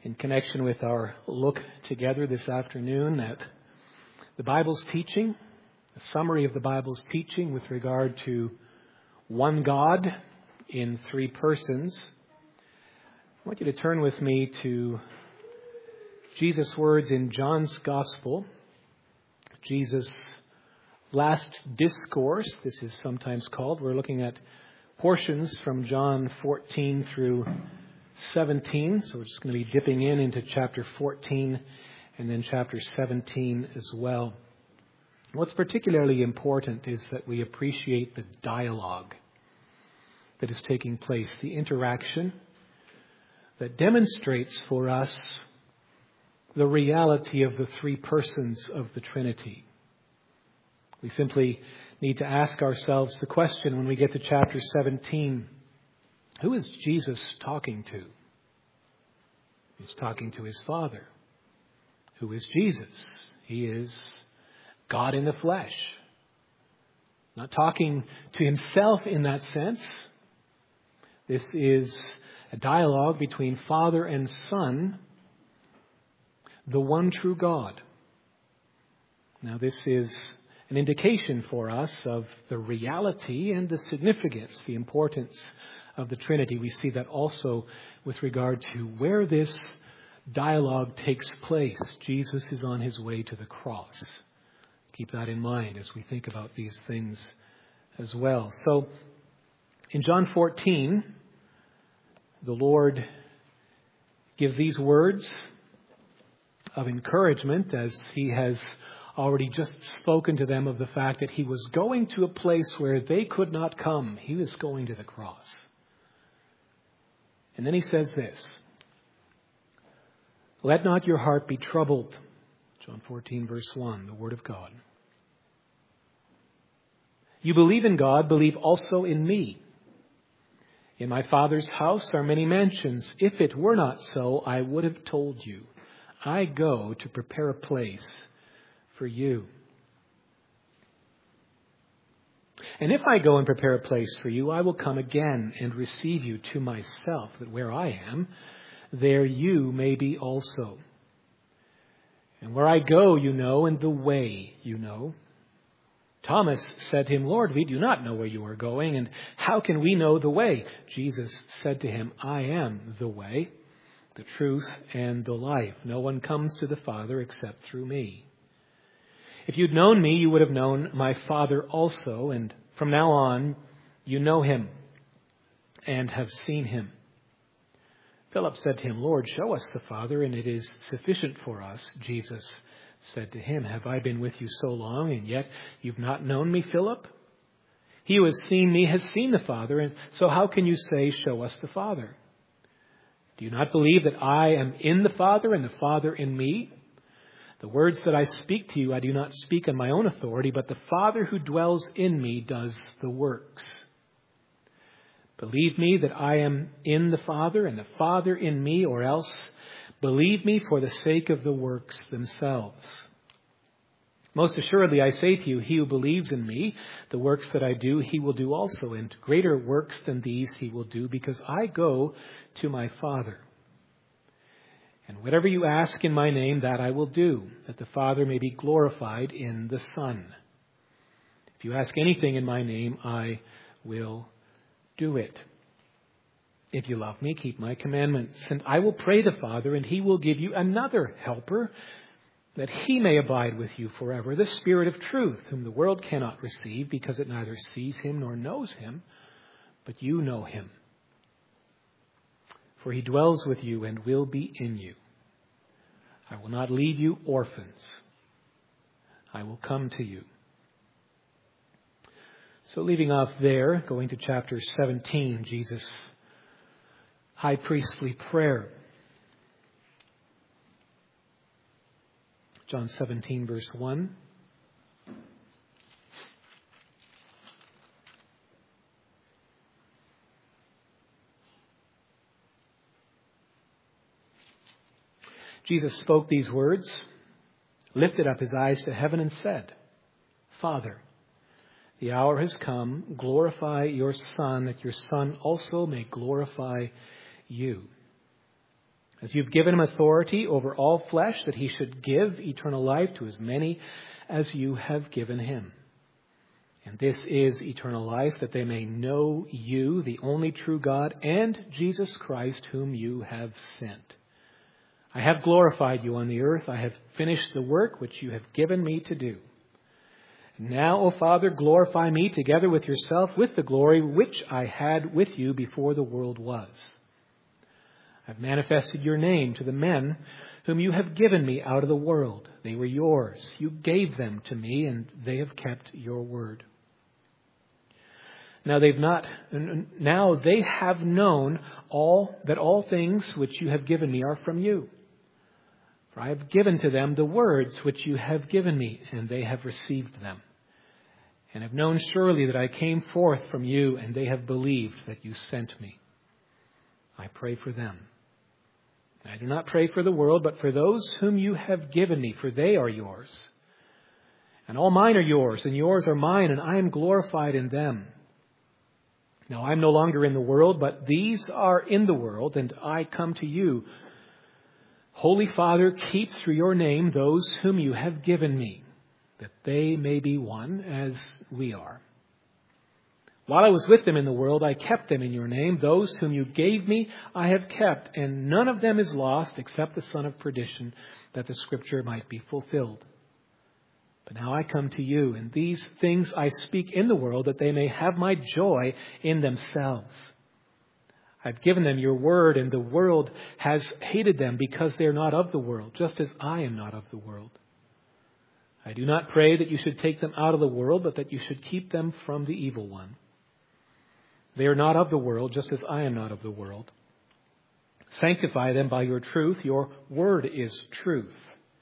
in connection with our look together this afternoon at the Bible's teaching, a summary of the Bible's teaching with regard to one God in three persons. I want you to turn with me to Jesus' words in John's Gospel, Jesus' last discourse, this is sometimes called. We're looking at portions from John 14 through 17, so we're just going to be dipping into chapter 14 and then chapter 17 as well. What's particularly important is that we appreciate the dialogue that is taking place, the interaction that demonstrates for us the reality of the three persons of the Trinity. We simply need to ask ourselves the question when we get to chapter 17, who is Jesus talking to? He's talking to his Father. Who is Jesus? He is God in the flesh. Not talking to himself in that sense. This is a dialogue between Father and Son, the one true God. Now this is an indication for us of the reality and the significance, the importance of the Trinity. We see that also with regard to where this dialogue takes place. Jesus is on his way to the cross. Keep that in mind as we think about these things as well. So in John 14, the Lord gives these words of encouragement as he has already just spoken to them of the fact that he was going to a place where they could not come. He was going to the cross. And then he says this, "Let not your heart be troubled." John 14 verse 1, the Word of God. "You believe in God, believe also in me. In my Father's house are many mansions. If it were not so, I would have told you. I go to prepare a place for you. And if I go and prepare a place for you, I will come again and receive you to myself, that where I am, there you may be also. And where I go, you know, and the way you know." Thomas said to him, "Lord, we do not know where you are going, and how can we know the way?" Jesus said to him, "I am the way, the truth, and the life. No one comes to the Father except through me. If you'd known me, you would have known my Father also, and from now on, you know him and have seen him." Philip said to him, "Lord, show us the Father, and it is sufficient for us." Jesus said to him, "Have I been with you so long, and yet you've not known me, Philip? He who has seen me has seen the Father, and so how can you say, 'Show us the Father'? Do you not believe that I am in the Father and the Father in me? The words that I speak to you, I do not speak on my own authority, but the Father who dwells in me does the works. Believe me that I am in the Father and the Father in me, or else believe me for the sake of the works themselves. Most assuredly, I say to you, he who believes in me, the works that I do, he will do also, and greater works than these he will do, because I go to my Father. And whatever you ask in my name, that I will do, that the Father may be glorified in the Son. If you ask anything in my name, I will do it. If you love me, keep my commandments. And I will pray the Father, and he will give you another helper, that he may abide with you forever, the Spirit of truth, whom the world cannot receive, because it neither sees him nor knows him, but you know him. For he dwells with you and will be in you. I will not leave you orphans. I will come to you." So leaving off there, going to chapter 17, Jesus' high priestly prayer. John 17, verse 1. Jesus spoke these words, lifted up his eyes to heaven, and said, "Father, the hour has come. Glorify your Son, that your Son also may glorify you, as you've given him authority over all flesh, that he should give eternal life to as many as you have given him. And this is eternal life, that they may know you, the only true God, and Jesus Christ, whom you have sent. I have glorified you on the earth. I have finished the work which you have given me to do. Now, O Father, glorify me together with yourself with the glory which I had with you before the world was. I've manifested your name to the men whom you have given me out of the world. They were yours. You gave them to me, and they have kept your word. Now they have known that all things which you have given me are from you. For I have given to them the words which you have given me, and they have received them. And have known surely that I came forth from you, and they have believed that you sent me. I pray for them. I do not pray for the world, but for those whom you have given me, for they are yours. And all mine are yours, and yours are mine, and I am glorified in them. Now I am no longer in the world, but these are in the world, and I come to you. Holy Father, keep through your name those whom you have given me, that they may be one as we are. While I was with them in the world, I kept them in your name. Those whom you gave me, I have kept, and none of them is lost except the son of perdition, that the scripture might be fulfilled. But now I come to you, and these things I speak in the world, that they may have my joy in themselves. I've given them your word, and the world has hated them because they are not of the world, just as I am not of the world. I do not pray that you should take them out of the world, but that you should keep them from the evil one. They are not of the world, just as I am not of the world. Sanctify them by your truth. Your word is truth.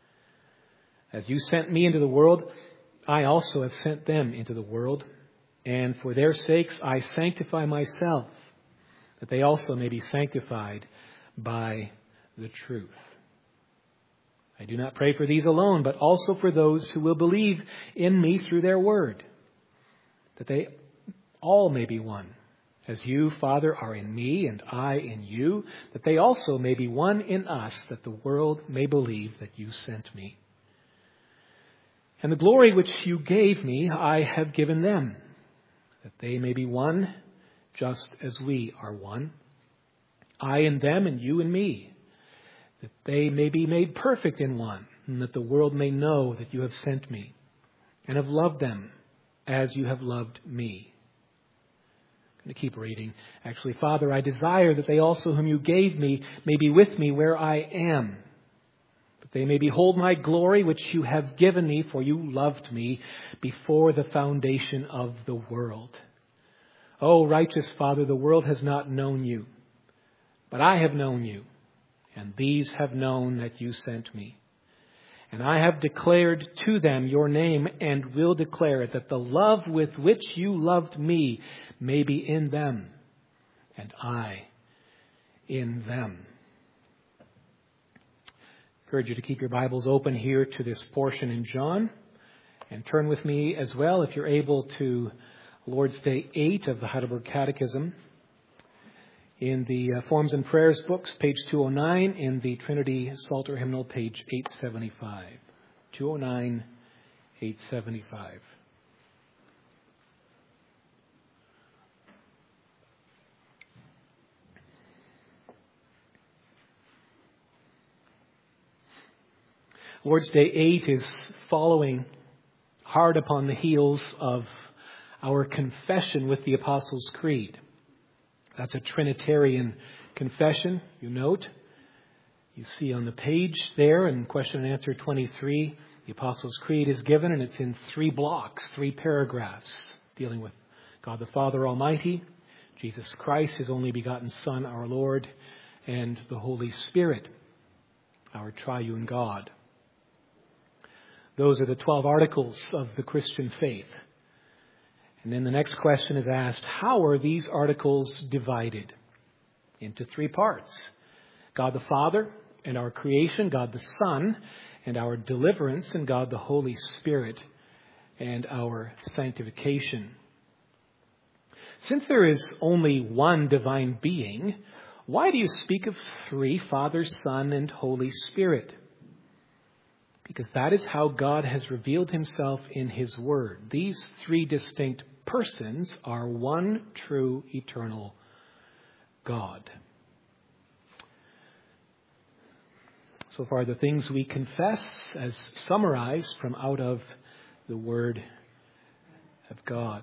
As you sent me into the world, I also have sent them into the world. And for their sakes I sanctify myself, that they also may be sanctified by the truth. I do not pray for these alone, but also for those who will believe in me through their word, that they all may be one. As you, Father, are in me and I in you, that they also may be one in us, that the world may believe that you sent me. And the glory which you gave me, I have given them, that they may be one, just as we are one. I in them and you in me, that they may be made perfect in one, and that the world may know that you have sent me, and have loved them as you have loved me. I'm going to keep reading. Actually, Father, I desire that they also whom you gave me may be with me where I am, that they may behold my glory which you have given me, for you loved me before the foundation of the world. O righteous Father, the world has not known you, but I have known you, and these have known that you sent me. And I have declared to them your name, and will declare it, that the love with which you loved me may be in them, and I in them. I encourage you to keep your Bibles open here to this portion in John, and turn with me as well, if you're able, to Lord's Day 8 of the Heidelberg Catechism. In the Forms and Prayers books, page 209, in the Trinity Psalter Hymnal, page 875. 209, 875. Lord's Day 8 is following hard upon the heels of our confession with the Apostles' Creed. That's a Trinitarian confession, you note. You see on the page there in question and answer 23, the Apostles' Creed is given, and it's in 3 blocks, 3 paragraphs, dealing with God the Father Almighty, Jesus Christ, His only begotten Son, our Lord, and the Holy Spirit, our triune God. Those are the 12 articles of the Christian faith. And then the next question is asked, how are these articles divided? Into 3 parts. God the Father and our creation, God the Son and our deliverance, and God the Holy Spirit and our sanctification. Since there is only one divine being, why do you speak of three, Father, Son, and Holy Spirit? Because that is how God has revealed himself in his word. These three distinct persons are one true eternal God. So far, the things we confess as summarized from out of the Word of God.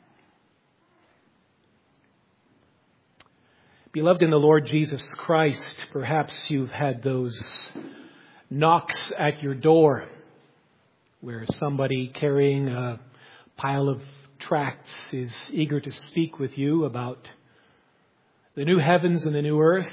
Beloved in the Lord Jesus Christ, perhaps you've had those knocks at your door where somebody carrying a pile of tracts is eager to speak with you about the new heavens and the new earth.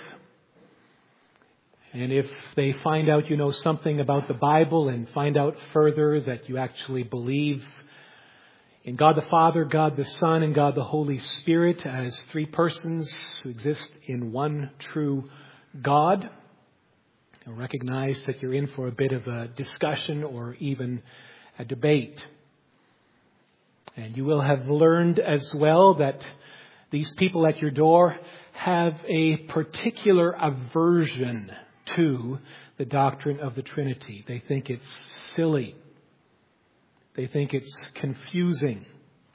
And if they find out you know something about the Bible and find out further that you actually believe in God the Father, God the Son, and God the Holy Spirit as three persons who exist in one true God, you'll recognize that you're in for a bit of a discussion or even a debate. And you will have learned as well that these people at your door have a particular aversion to the doctrine of the Trinity. They think it's silly. They think it's confusing.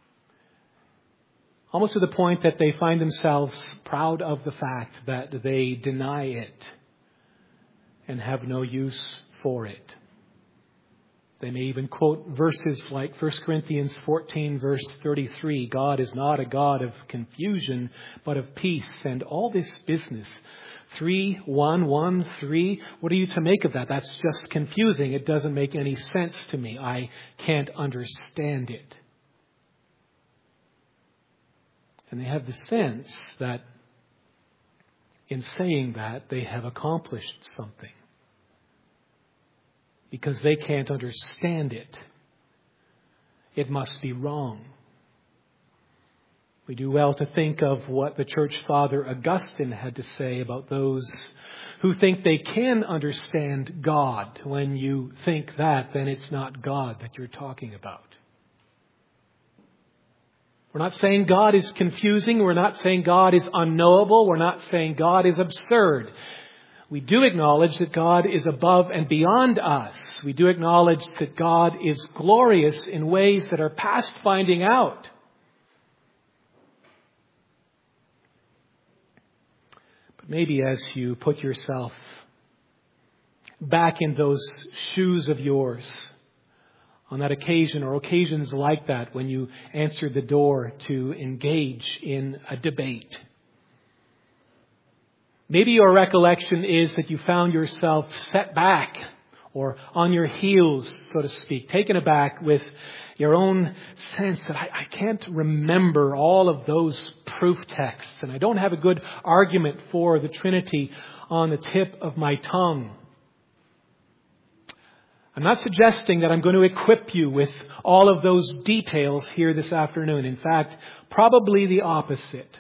Almost to the point that they find themselves proud of the fact that they deny it and have no use for it. They may even quote verses like 1 Corinthians 14 verse 33, God is not a God of confusion, but of peace, and all this business. 3, 1, 1, 3. What are you to make of that? That's just confusing. It doesn't make any sense to me. I can't understand it. And they have the sense that in saying that, they have accomplished something. Because they can't understand it. It must be wrong. We do well to think of what the church father Augustine had to say about those who think they can understand God. When you think that, then it's not God that you're talking about. We're not saying God is confusing. We're not saying God is unknowable. We're not saying God is absurd. We do acknowledge that God is above and beyond us. We do acknowledge that God is glorious in ways that are past finding out. But maybe as you put yourself back in those shoes of yours on that occasion or occasions like that when you answered the door to engage in a debate, maybe your recollection is that you found yourself set back or on your heels, so to speak, taken aback with your own sense that I can't remember all of those proof texts and I don't have a good argument for the Trinity on the tip of my tongue. I'm not suggesting that I'm going to equip you with all of those details here this afternoon. In fact, probably the opposite.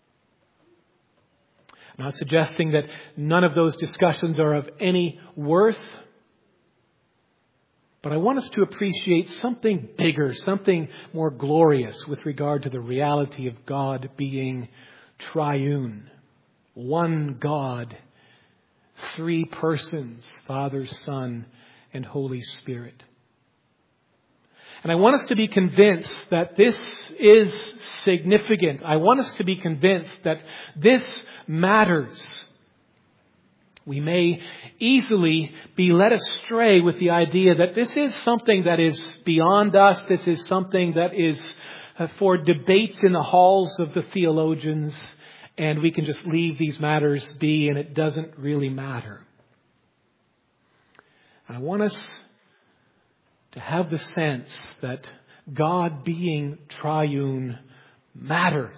I'm not suggesting that none of those discussions are of any worth. But I want us to appreciate something bigger, something more glorious with regard to the reality of God being triune. One God, three persons, Father, Son, and Holy Spirit. And I want us to be convinced that this is significant. I want us to be convinced that this matters. We may easily be led astray with the idea that this is something that is beyond us. This is something that is for debates in the halls of the theologians, and we can just leave these matters be and it doesn't really matter. And I want us to have the sense that God being triune matters.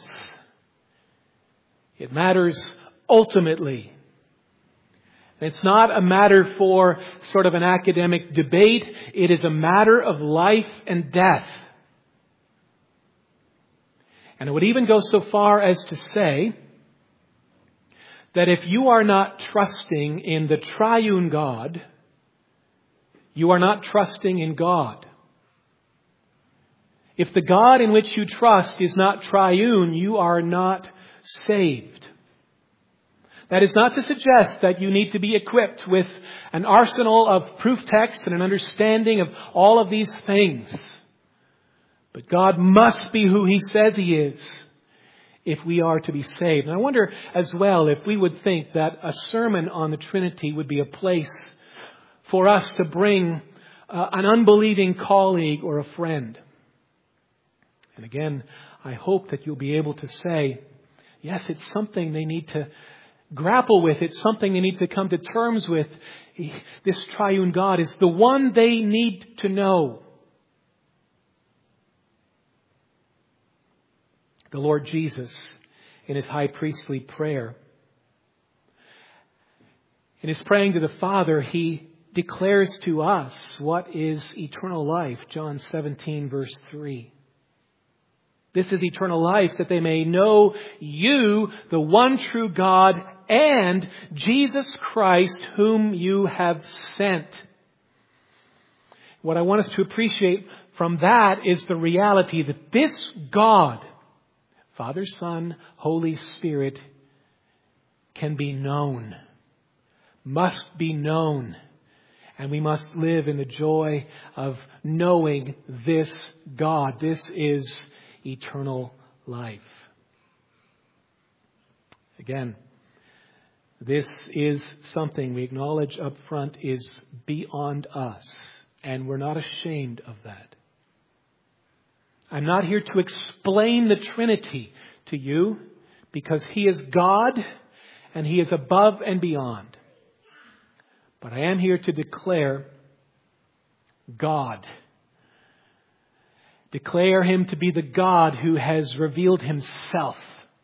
It matters ultimately. It's not a matter for sort of an academic debate. It is a matter of life and death. And I would even go so far as to say that if you are not trusting in the triune God, you are not trusting in God. If the God in which you trust is not triune, you are not saved. That is not to suggest that you need to be equipped with an arsenal of proof texts and an understanding of all of these things. But God must be who He says He is if we are to be saved. And I wonder as well if we would think that a sermon on the Trinity would be a place for us to bring an unbelieving colleague or a friend. And again, I hope that you'll be able to say, yes, it's something they need to grapple with. It's something they need to come to terms with. This triune God is the one they need to know. The Lord Jesus, in His high priestly prayer, in His praying to the Father, He declares to us what is eternal life. John 17, verse 3. This is eternal life, that they may know You, the one true God, and Jesus Christ, whom You have sent. What I want us to appreciate from that is the reality that this God, Father, Son, Holy Spirit, can be known, must be known. And we must live in the joy of knowing this God. This is eternal life. Again, this is something we acknowledge up front is beyond us. And we're not ashamed of that. I'm not here to explain the Trinity to you because He is God and He is above and beyond. But I am here to declare God. Declare Him to be the God who has revealed Himself.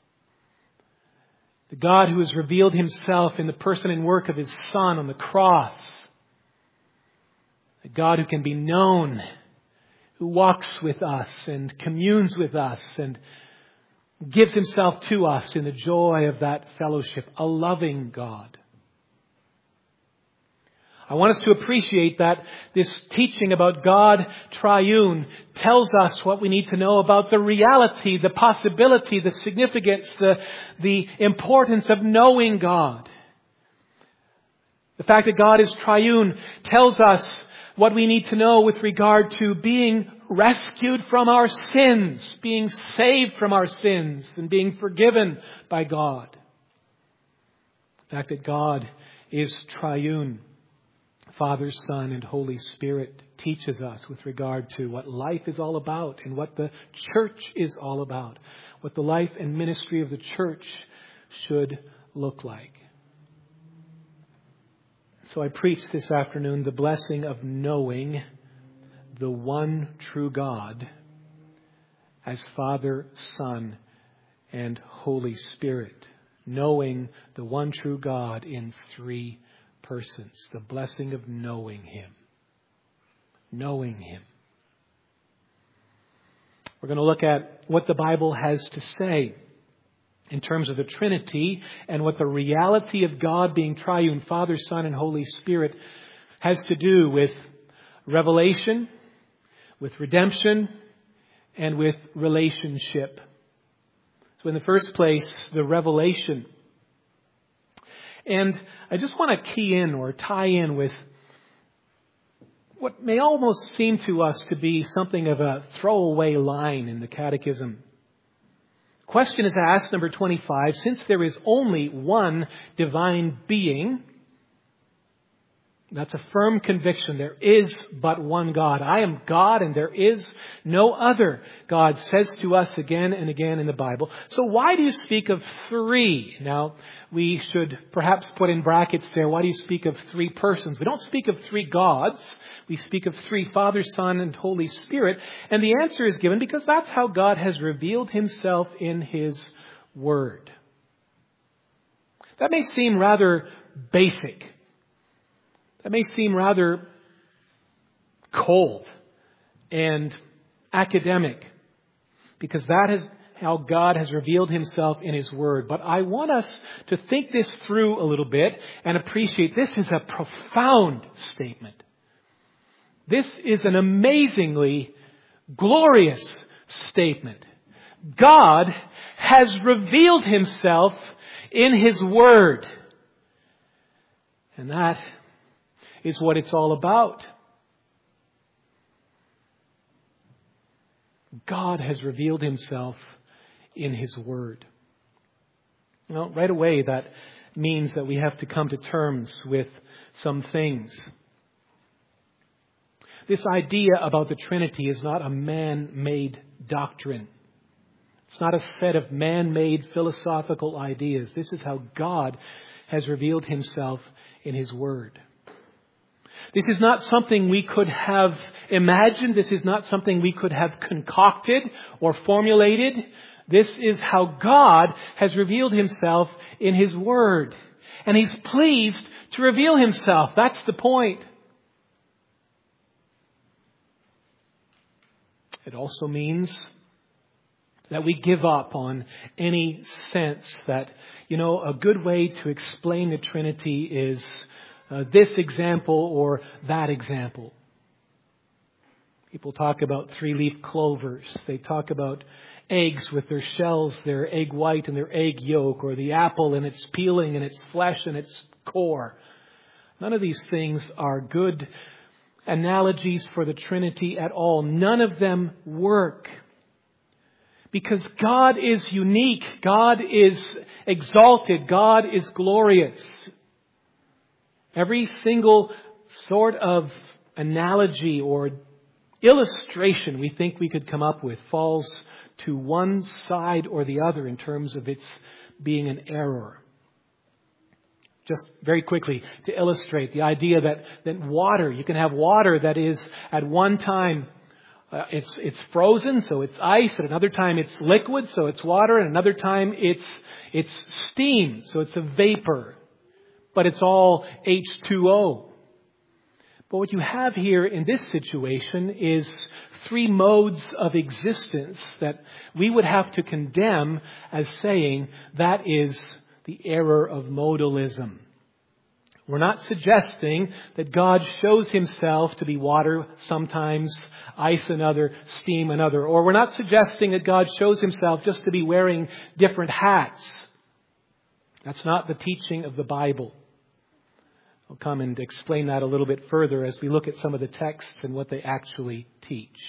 The God who has revealed Himself in the person and work of His Son on the cross. The God who can be known, who walks with us and communes with us and gives Himself to us in the joy of that fellowship. A loving God. I want us to appreciate that this teaching about God triune tells us what we need to know about the reality, the possibility, the significance, the importance of knowing God. The fact that God is triune tells us what we need to know with regard to being rescued from our sins, being saved from our sins, and being forgiven by God. The fact that God is triune, Father, Son, and Holy Spirit, teaches us with regard to what life is all about and what the church is all about, what the life and ministry of the church should look like. So I preach this afternoon the blessing of knowing the one true God as Father, Son, and Holy Spirit. Knowing the one true God in three persons. The blessing of knowing Him. Knowing Him. We're going to look at what the Bible has to say in terms of the Trinity and what the reality of God being triune, Father, Son, and Holy Spirit has to do with revelation, with redemption, and with relationship. So in the first place, the revelation. And I just want to key in or tie in with what may almost seem to us to be something of a throwaway line in the Catechism. Question is asked, number 25, since there is only one divine being, that's a firm conviction. There is but one God. I am God and there is no other. God says to us again and again in the Bible. So why do you speak of three? Now, we should perhaps put in brackets there, why do you speak of three persons? We don't speak of three gods. We speak of three, Father, Son, and Holy Spirit. And the answer is given because that's how God has revealed Himself in His Word. That may seem rather basic. That may seem rather cold and academic because that is how God has revealed Himself in His Word. But I want us to think this through a little bit and appreciate this is a profound statement. This is an amazingly glorious statement. God has revealed Himself in His Word. And that is what it's all about. God has revealed Himself in His Word. Well, right away that means that we have to come to terms with some things. This idea about the Trinity is not a man-made doctrine. It's not a set of man-made philosophical ideas. This is how God has revealed Himself in His Word. This is not something we could have imagined. This is not something we could have concocted or formulated. This is how God has revealed Himself in His Word. And He's pleased to reveal Himself. That's the point. It also means that we give up on any sense that, a good way to explain the Trinity is this example or that example. People talk about three-leaf clovers. They talk about eggs with their shells, their egg white and their egg yolk, or the apple and its peeling and its flesh and its core. None of these things are good analogies for the Trinity at all. None of them work. Because God is unique. God is exalted. God is glorious. Every single sort of analogy or illustration we think we could come up with falls to one side or the other in terms of its being an error. Just very quickly to illustrate the idea that water, you can have water that is at one time it's frozen, so it's ice. At another time it's liquid, so it's water. And another time it's steam, so it's a vapor. But it's all H2O. But what you have here in this situation is three modes of existence that we would have to condemn as saying that is the error of modalism. We're not suggesting that God shows Himself to be water sometimes, ice another, steam another. Or we're not suggesting that God shows Himself just to be wearing different hats. That's not the teaching of the Bible. I'll come and explain that a little bit further as we look at some of the texts and what they actually teach.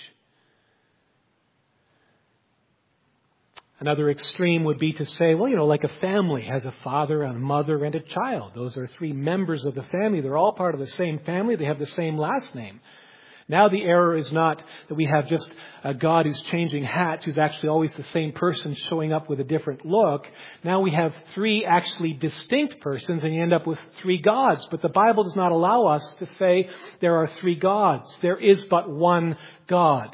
Another extreme would be to say, like a family has a father, a mother, and a child. Those are three members of the family. They're all part of the same family. They have the same last name. Now the error is not that we have just a God who's changing hats, who's actually always the same person showing up with a different look. Now we have three actually distinct persons and you end up with three gods. But the Bible does not allow us to say there are three gods. There is but one God.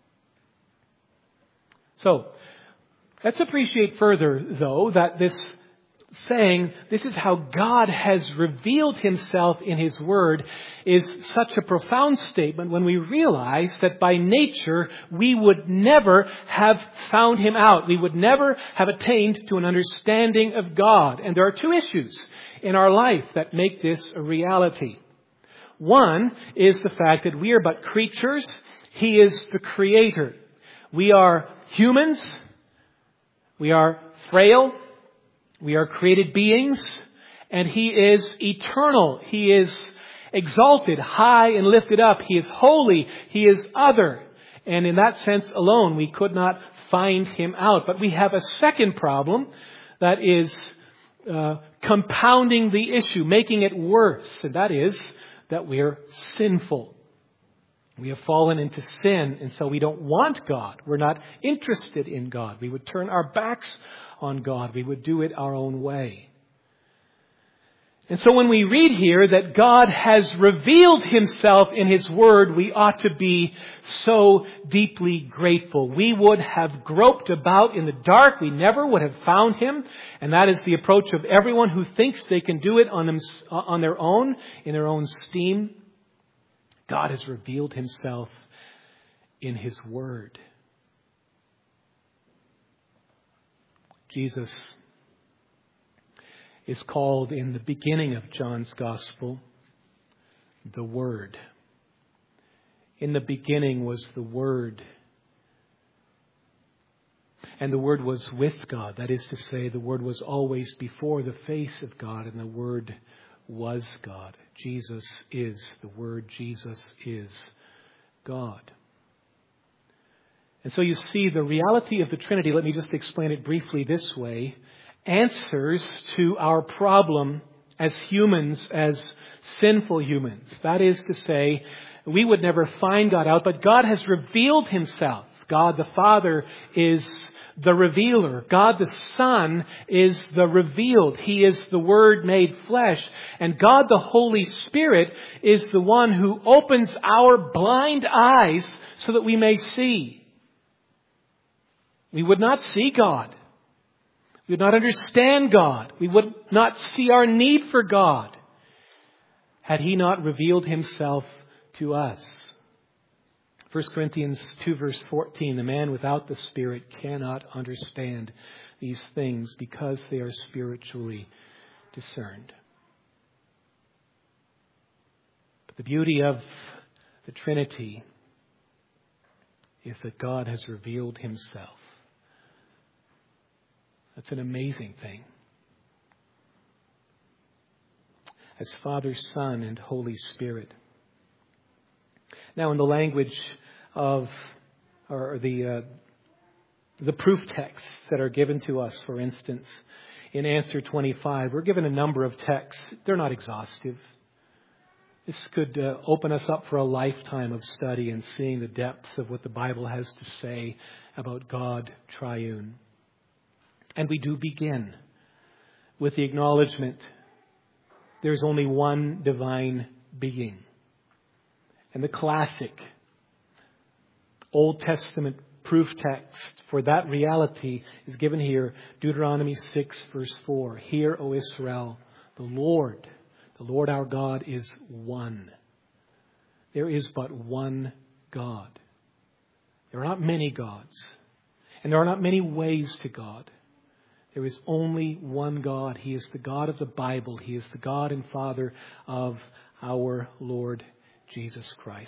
So, let's appreciate further, though, that this saying, this is how God has revealed Himself in His Word, is such a profound statement when we realize that by nature we would never have found Him out. We would never have attained to an understanding of God. And there are two issues in our life that make this a reality. One is the fact that we are but creatures. He is the Creator. We are humans. We are frail. We are created beings. And He is eternal. He is exalted, high and lifted up. He is holy. He is other. And in that sense alone, we could not find Him out. But we have a second problem that is compounding the issue, making it worse. And that is that we're sinful. We have fallen into sin, and so we don't want God. We're not interested in God. We would turn our backs on God. We would do it our own way. And so when we read here that God has revealed Himself in His Word, we ought to be so deeply grateful. We would have groped about in the dark. We never would have found Him. And that is the approach of everyone who thinks they can do it on their own, in their own steam. God has revealed Himself in His Word. Jesus is called in the beginning of John's Gospel the Word. In the beginning was the Word. And the Word was with God. That is to say, the Word was always before the face of God, and the Word was God. Jesus is the Word. Jesus is God. And so you see the reality of the Trinity, let me just explain it briefly this way, answers to our problem as humans, as sinful humans. That is to say, we would never find God out, but God has revealed Himself. God the Father is the revealer. God the Son is the revealed. He is the Word made flesh. And God the Holy Spirit is the one who opens our blind eyes so that we may see. We would not see God. We would not understand God. We would not see our need for God had He not revealed Himself to us. 1 Corinthians 2 verse 14, the man without the Spirit cannot understand these things because they are spiritually discerned. But the beauty of the Trinity is that God has revealed Himself. That's an amazing thing. As Father, Son, and Holy Spirit. Now, in the language of the proof texts that are given to us, for instance, in answer 25, we're given a number of texts. They're not exhaustive. This could open us up for a lifetime of study and seeing the depths of what the Bible has to say about God triune. And we do begin with the acknowledgement there's only one divine being. And the classic Old Testament proof text for that reality is given here, Deuteronomy 6 verse 4. Hear, O Israel, the Lord our God is one. There is but one God. There are not many gods. And there are not many ways to God. There is only one God. He is the God of the Bible. He is the God and Father of our Lord Jesus Christ.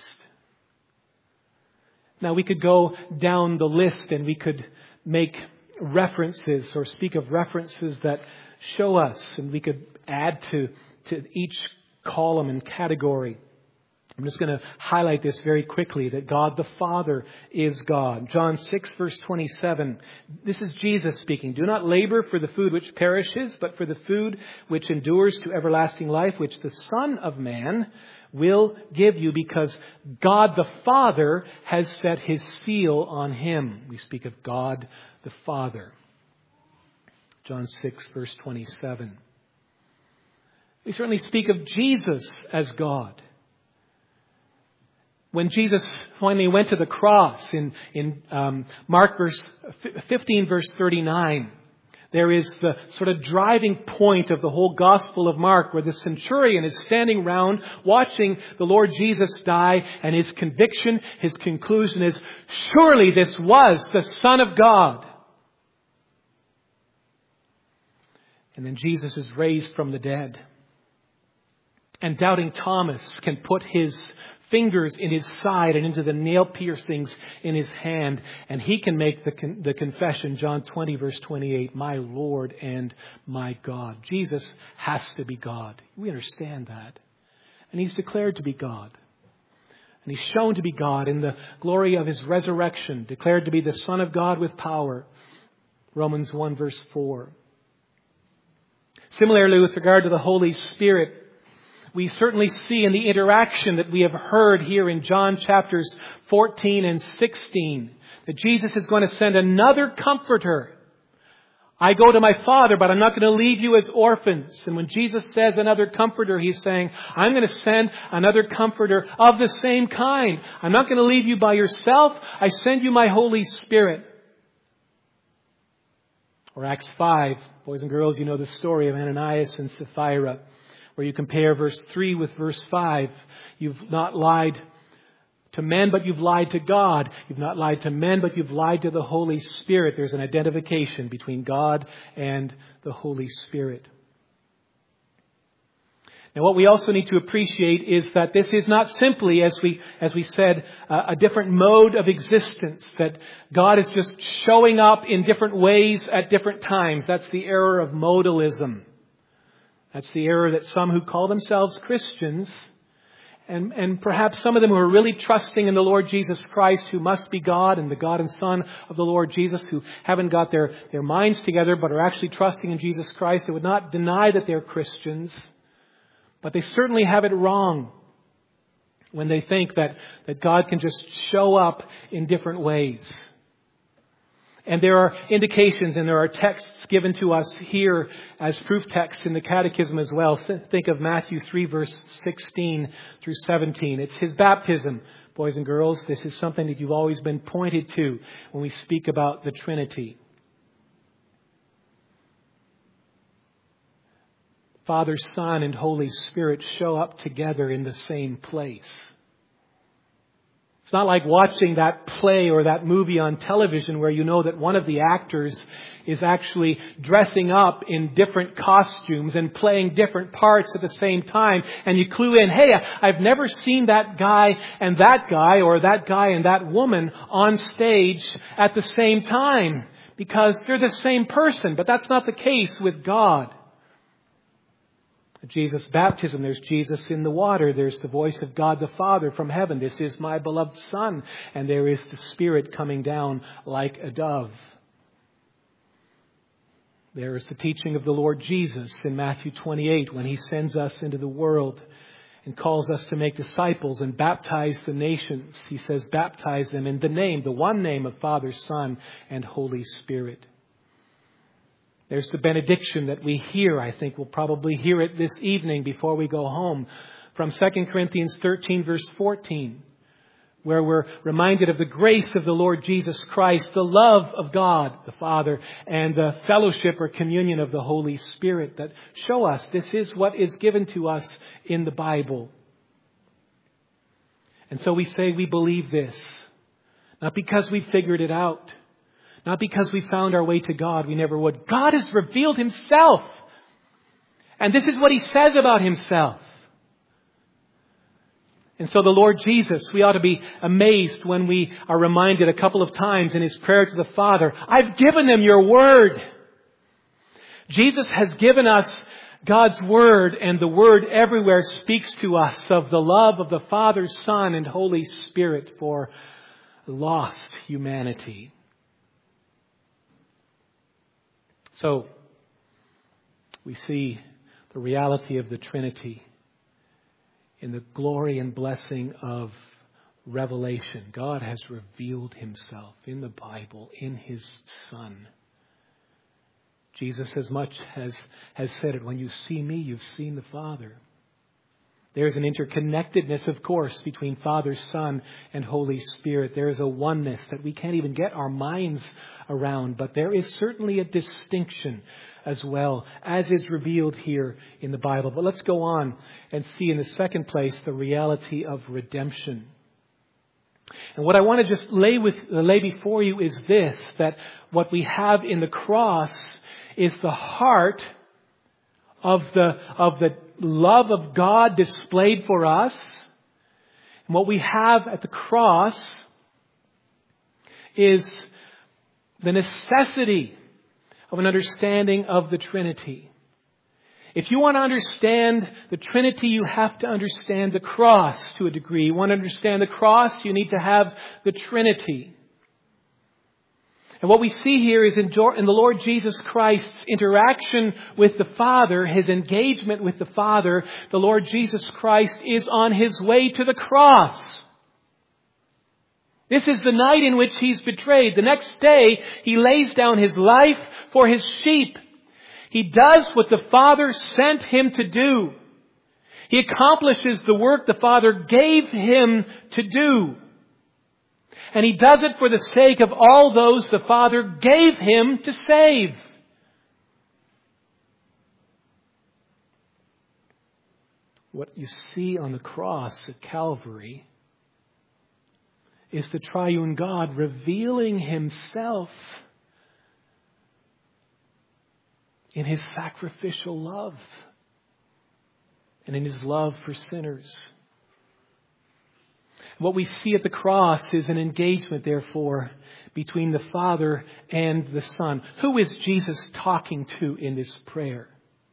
Now we could go down the list and we could make references or speak of references that show us, and we could add to each column and category. I'm just going to highlight this very quickly, that God the Father is God. John 6 verse 27. This is Jesus speaking. Do not labor for the food which perishes, but for the food which endures to everlasting life, which the Son of Man will give you, because God the Father has set His seal on Him. We speak of God the Father. John 6 verse 27. We certainly speak of Jesus as God. When Jesus finally went to the cross in Mark 15 verse 39, there is the sort of driving point of the whole Gospel of Mark, where the centurion is standing round watching the Lord Jesus die, and his conviction, his conclusion is, surely this was the Son of God. And then Jesus is raised from the dead. And doubting Thomas can put his fingers in his side and into the nail piercings in his hand, and he can make the confession, John 20 verse 28, my Lord and my God. Jesus has to be God. We understand that. And He's declared to be God. And He's shown to be God in the glory of His resurrection, declared to be the Son of God with power. Romans 1 verse 4. Similarly, with regard to the Holy Spirit, we certainly see in the interaction that we have heard here in John chapters 14 and 16 that Jesus is going to send another comforter. I go to my Father, but I'm not going to leave you as orphans. And when Jesus says another comforter, He's saying, I'm going to send another comforter of the same kind. I'm not going to leave you by yourself. I send you my Holy Spirit. Or Acts 5, boys and girls, you know the story of Ananias and Sapphira, where you compare verse 3 with verse 5. You've not lied to men, but you've lied to God. You've not lied to men, but you've lied to the Holy Spirit. There's an identification between God and the Holy Spirit. And what we also need to appreciate is that this is not simply, as we said, a different mode of existence, that God is just showing up in different ways at different times. That's the error of modalism. That's the error that some who call themselves Christians, and perhaps some of them who are really trusting in the Lord Jesus Christ, who must be God and the God and Son of the Lord Jesus, who haven't got their minds together but are actually trusting in Jesus Christ. They would not deny that they're Christians, but they certainly have it wrong when they think that God can just show up in different ways. And there are indications and there are texts given to us here as proof texts in the Catechism as well. Think of Matthew 3 verse 16 through 17. It's His baptism, boys and girls. This is something that you've always been pointed to when we speak about the Trinity. Father, Son, and Holy Spirit show up together in the same place. It's not like watching that play or that movie on television where you know that one of the actors is actually dressing up in different costumes and playing different parts at the same time. And you clue in, hey, I've never seen that guy and that guy or that guy and that woman on stage at the same time because they're the same person. But that's not the case with God. Jesus' baptism, there's Jesus in the water. There's the voice of God the Father from heaven. This is my beloved Son. And there is the Spirit coming down like a dove. There is the teaching of the Lord Jesus in Matthew 28 when He sends us into the world and calls us to make disciples and baptize the nations. He says, baptize them in the name, the one name of Father, Son, and Holy Spirit. There's the benediction that we hear. I think we'll probably hear it this evening before we go home from 2 Corinthians 13 verse 14, where we're reminded of the grace of the Lord Jesus Christ, the love of God the Father, and the fellowship or communion of the Holy Spirit that show us this is what is given to us in the Bible. And so we say we believe this, not because we figured it out, not because we found our way to God. We never would. God has revealed Himself. And this is what He says about Himself. And so the Lord Jesus, we ought to be amazed when we are reminded a couple of times in His prayer to the Father, I've given them your word. Jesus has given us God's word, and the word everywhere speaks to us of the love of the Father, Son, and Holy Spirit for lost humanity. So, we see the reality of the Trinity in the glory and blessing of revelation. God has revealed Himself in the Bible, in His Son. Jesus as much has said it, when you see me, you've seen the Father. There's an interconnectedness, of course, between Father, Son, and Holy Spirit. There is a oneness that we can't even get our minds around. But there is certainly a distinction as well, as is revealed here in the Bible. But let's go on and see in the second place the reality of redemption. And what I want to just lay before you is this, that what we have in the cross is the heart of the love of God displayed for us. And what we have at the cross is the necessity of an understanding of the Trinity. If you want to understand the Trinity, you have to understand the cross to a degree. You want to understand the cross, you need to have the Trinity. And what we see here is in the Lord Jesus Christ's interaction with the Father, His engagement with the Father, the Lord Jesus Christ is on His way to the cross. This is the night in which He's betrayed. The next day, He lays down His life for His sheep. He does what the Father sent Him to do. He accomplishes the work the Father gave Him to do. And He does it for the sake of all those the Father gave Him to save. What you see on the cross at Calvary is the triune God revealing Himself in His sacrificial love and in His love for sinners. What we see at the cross is an engagement, therefore, between the Father and the Son. Who is Jesus talking to in this prayer?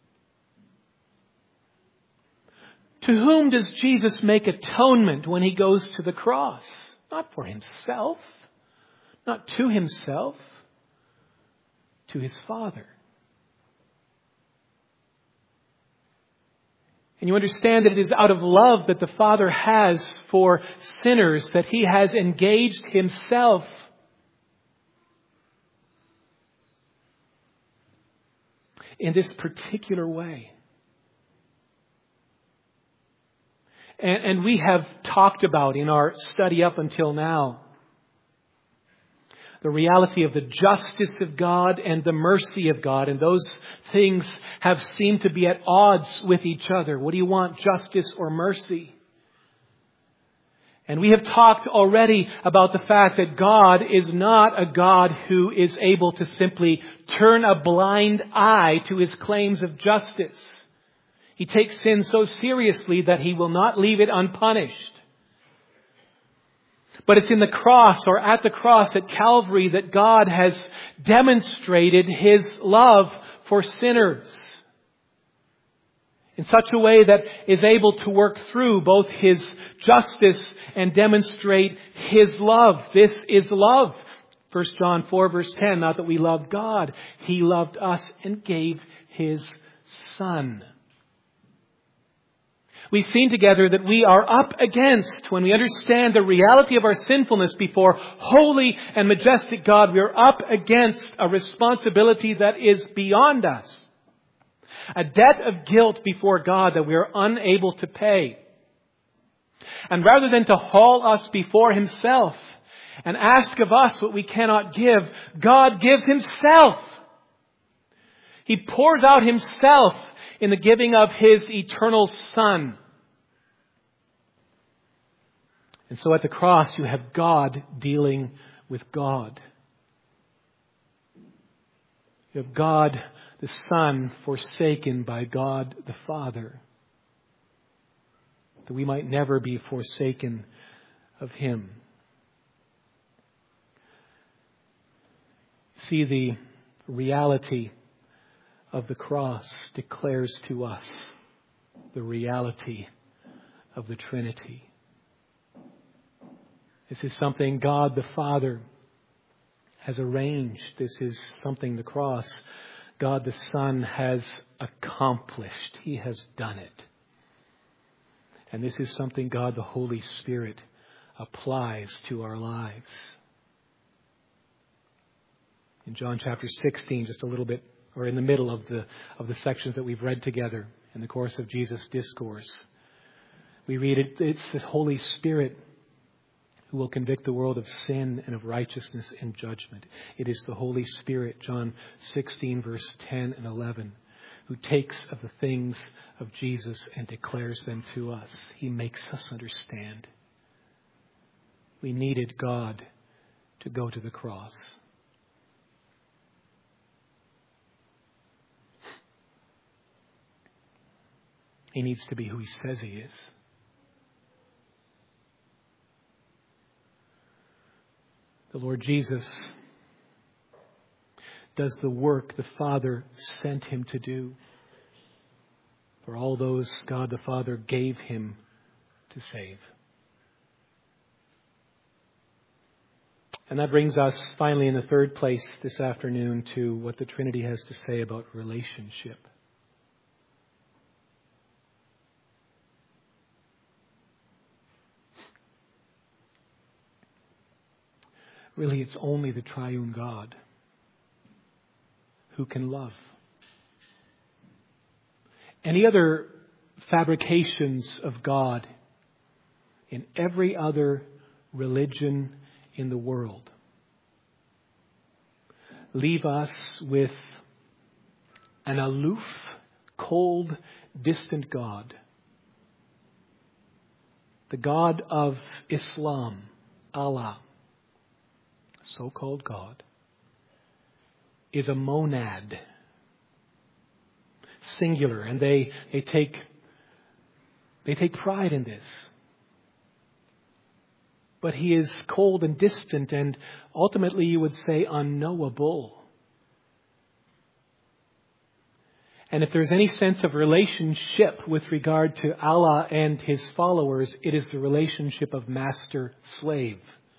To whom does Jesus make atonement when He goes to the cross? Not for Himself, not to Himself, to His Father. And you understand that it is out of love that the Father has for sinners that He has engaged Himself in this particular way. And we have talked about in our study up until now the reality of the justice of God and the mercy of God. And those things have seemed to be at odds with each other. What do you want, justice or mercy? And we have talked already about the fact that God is not a God who is able to simply turn a blind eye to His claims of justice. He takes sin so seriously that He will not leave it unpunished. But it's in the cross, or at the cross at Calvary, that God has demonstrated His love for sinners in such a way that is able to work through both His justice and demonstrate His love. This is love. 1 John 4 verse 10, not that we loved God, He loved us and gave His Son. We've seen together that we are up against, when we understand the reality of our sinfulness before holy and majestic God, we are up against a responsibility that is beyond us. A debt of guilt before God that we are unable to pay. And rather than to haul us before Himself and ask of us what we cannot give, God gives Himself. He pours out Himself in the giving of His eternal Son. And so at the cross you have God dealing with God. You have God the Son forsaken by God the Father, that we might never be forsaken of Him. See, the reality of the cross declares to us the reality of the Trinity. This is something God the Father has arranged. This is something the cross, God the Son has accomplished. He has done it. And this is something God the Holy Spirit applies to our lives. In John chapter 16, just a little bit, or in the middle of the sections that we've read together in the course of Jesus' discourse, we read it's the Holy Spirit who will convict the world of sin and of righteousness and judgment. It is the Holy Spirit, John 16 verse 10 and 11, who takes of the things of Jesus and declares them to us. He makes us understand. We needed God to go to the cross. He needs to be who He says He is. The Lord Jesus does the work the Father sent Him to do for all those God the Father gave Him to save. And that brings us finally in the third place this afternoon to what the Trinity has to say about relationship. Really, it's only the triune God who can love. Any other fabrications of God in every other religion in the world leave us with an aloof, cold, distant God. The God of Islam, Allah, so-called God, is a monad, singular, and they take They take pride in this. But He is cold and distant and ultimately, you would say, unknowable. And if there's any sense of relationship with regard to Allah and His followers, it is the relationship of master-slave.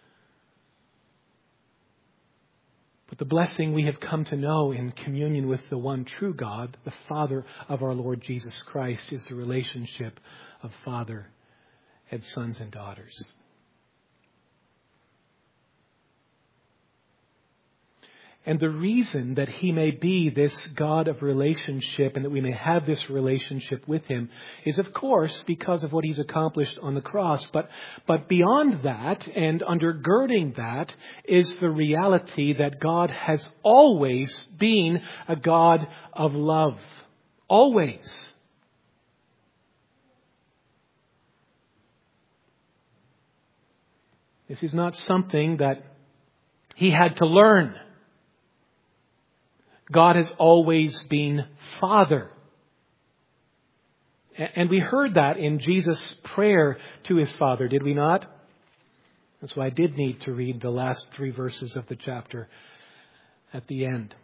But the blessing we have come to know in communion with the one true God, the Father of our Lord Jesus Christ, is the relationship of father and sons and daughters. And the reason that He may be this God of relationship and that we may have this relationship with Him is, of course, because of what He's accomplished on the cross. But beyond that and undergirding that is the reality that God has always been a God of love. Always. This is not something that He had to learn. God has always been Father. And we heard that in Jesus' prayer to His Father, did we not? That's why I did need to read the last 3 verses of the chapter at the end.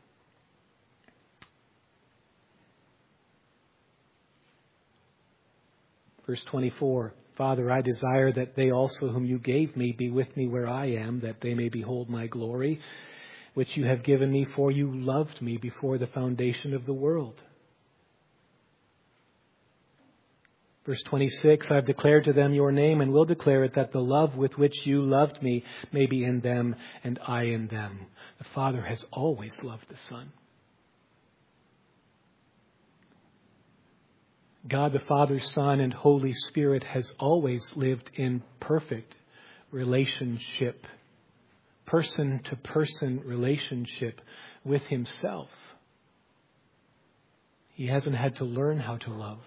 Verse 24, Father, I desire that they also whom you gave me be with me where I am, that they may behold my glory, which you have given me, for you loved me before the foundation of the world. Verse 26, I have declared to them your name and will declare it, that the love with which you loved me may be in them and I in them. The Father has always loved the Son. God the Father, Son, and Holy Spirit has always lived in perfect relationship, person-to-person relationship with Himself. He hasn't had to learn how to love.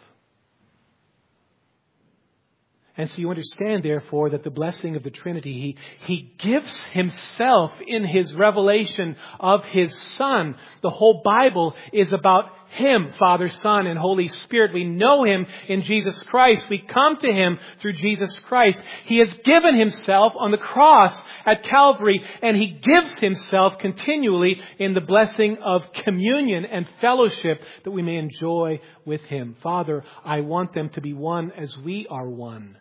And so you understand, therefore, that the blessing of the Trinity, He gives Himself in His revelation of His Son. The whole Bible is about Him, Father, Son, and Holy Spirit. We know Him in Jesus Christ. We come to Him through Jesus Christ. He has given Himself on the cross at Calvary, and He gives Himself continually in the blessing of communion and fellowship that we may enjoy with Him. Father, I want them to be one as we are one.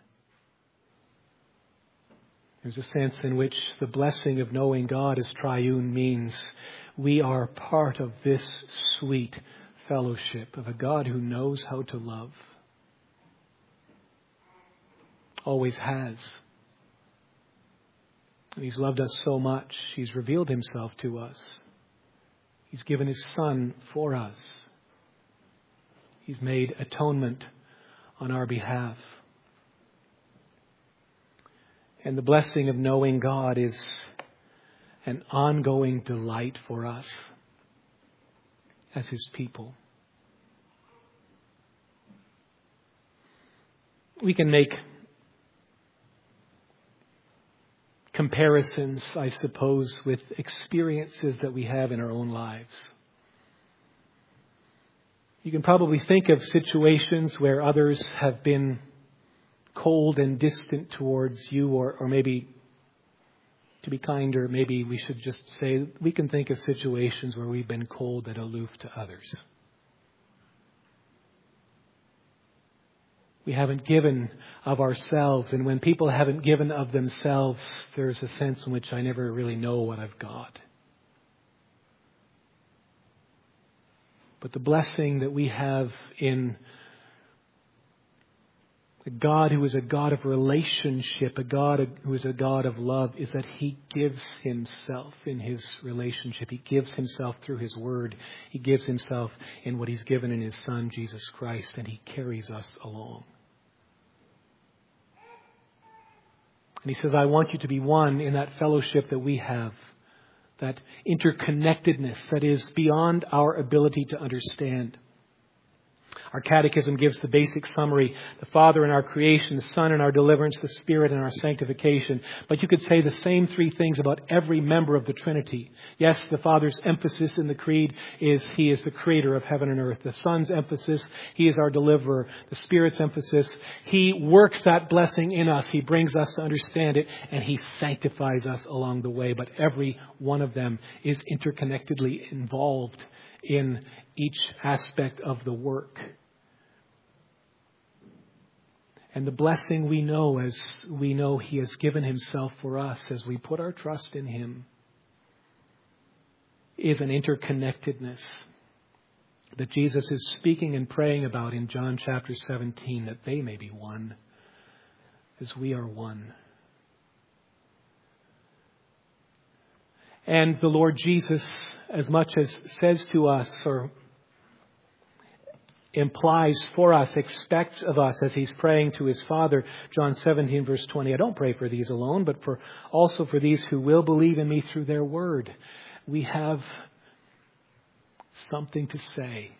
There's a sense in which the blessing of knowing God as triune means we are part of this sweet fellowship of a God who knows how to love. Always has. And He's loved us so much, He's revealed Himself to us. He's given His Son for us. He's made atonement on our behalf. And the blessing of knowing God is an ongoing delight for us as His people. We can make comparisons, I suppose, with experiences that we have in our own lives. You can probably think of situations where others have been cold and distant towards you, or maybe, to be kinder, maybe we should just say we can think of situations where we've been cold and aloof to others. We haven't given of ourselves, and when people haven't given of themselves, there's a sense in which I never really know what I've got. But the blessing that we have in a God who is a God of relationship, a God who is a God of love, is that He gives Himself in His relationship. He gives Himself through His Word. He gives Himself in what He's given in His Son, Jesus Christ, and He carries us along. And He says, I want you to be one in that fellowship that we have, that interconnectedness that is beyond our ability to understand. Our catechism gives the basic summary: the Father in our creation, the Son in our deliverance, the Spirit in our sanctification. But you could say the same three things about every member of the Trinity. Yes, the Father's emphasis in the Creed is He is the creator of heaven and earth. The Son's emphasis, He is our deliverer. The Spirit's emphasis, He works that blessing in us. He brings us to understand it, and He sanctifies us along the way. But every one of them is interconnectedly involved in each aspect of the work. And the blessing we know as we know He has given Himself for us as we put our trust in Him is an interconnectedness that Jesus is speaking and praying about in John chapter 17, that they may be one as we are one. And the Lord Jesus, as much as says to us or implies for us, expects of us as He's praying to His Father, John 17 verse 20, I don't pray for these alone, but also for these who will believe in me through their word. We have something to say.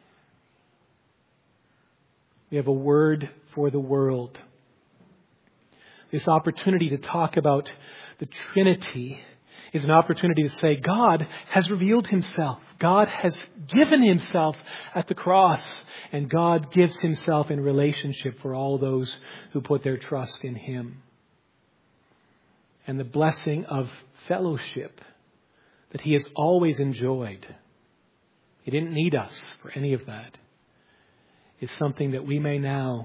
We have a word for the world. This opportunity to talk about the Trinity is an opportunity to say God has revealed Himself. God has given Himself at the cross. And God gives Himself in relationship for all those who put their trust in Him. And the blessing of fellowship that He has always enjoyed. He didn't need us for any of that. Is something that we may now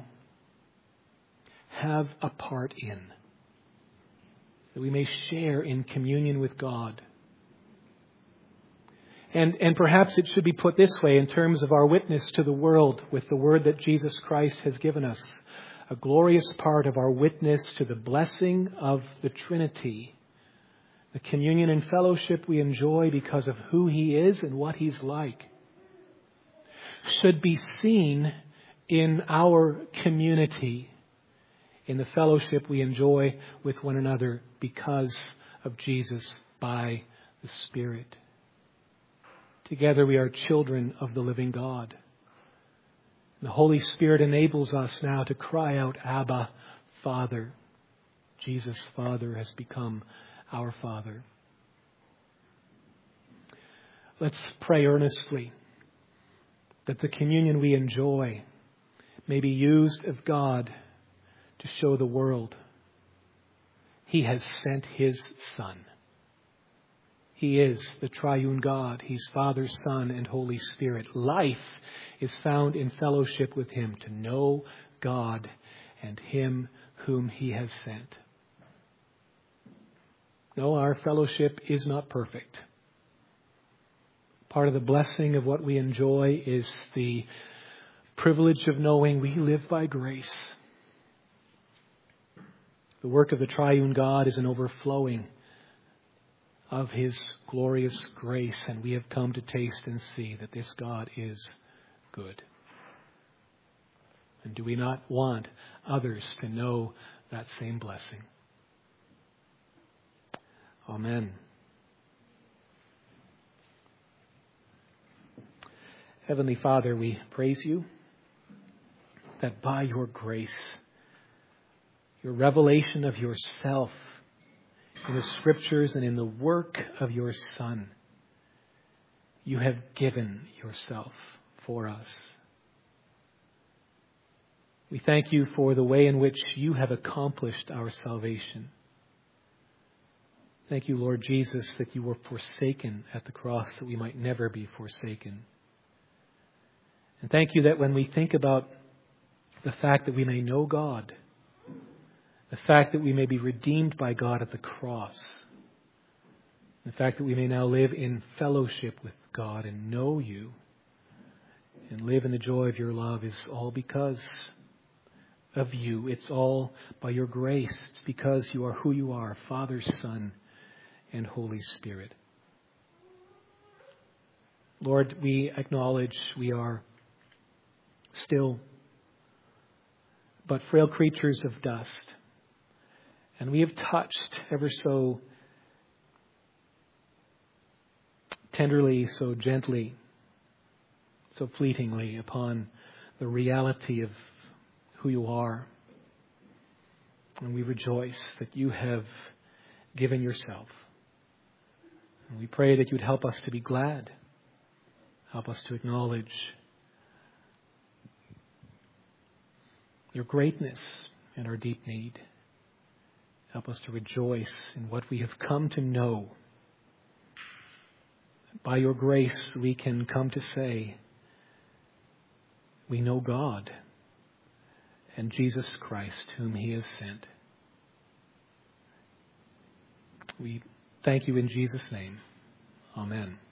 have a part in. That we may share in communion with God. And perhaps it should be put this way in terms of our witness to the world with the word that Jesus Christ has given us. A glorious part of our witness to the blessing of the Trinity. The communion and fellowship we enjoy because of who He is and what He's like. Should be seen in our community. In the fellowship we enjoy with one another because of Jesus by the Spirit. Together we are children of the living God. The Holy Spirit enables us now to cry out, Abba, Father. Jesus, Father, has become our Father. Let's pray earnestly that the communion we enjoy may be used of God to show the world He has sent His Son. He is the triune God. He's Father, Son, and Holy Spirit. Life is found in fellowship with Him, to know God and Him whom He has sent. No, our fellowship is not perfect. Part of the blessing of what we enjoy is the privilege of knowing we live by grace. The work of the triune God is an overflowing of His glorious grace, and we have come to taste and see that this God is good. And do we not want others to know that same blessing? Amen. Heavenly Father, we praise You that by Your grace, Your revelation of Yourself in the Scriptures and in the work of Your Son, You have given Yourself for us. We thank You for the way in which You have accomplished our salvation. Thank You, Lord Jesus, that You were forsaken at the cross that we might never be forsaken. And thank You that when we think about the fact that we may know God, the fact that we may be redeemed by God at the cross, the fact that we may now live in fellowship with God and know You and live in the joy of Your love is all because of You. It's all by Your grace. It's because You are who You are, Father, Son, and Holy Spirit. Lord, we acknowledge we are still but frail creatures of dust. And we have touched ever so tenderly, so gently, so fleetingly upon the reality of who you are. And we rejoice that you have given yourself. And we pray that you'd help us to be glad. Help us to acknowledge your greatness and our deep need. Help us to rejoice in what we have come to know. By your grace, we can come to say, we know God and Jesus Christ, whom he has sent. We thank you in Jesus' name. Amen.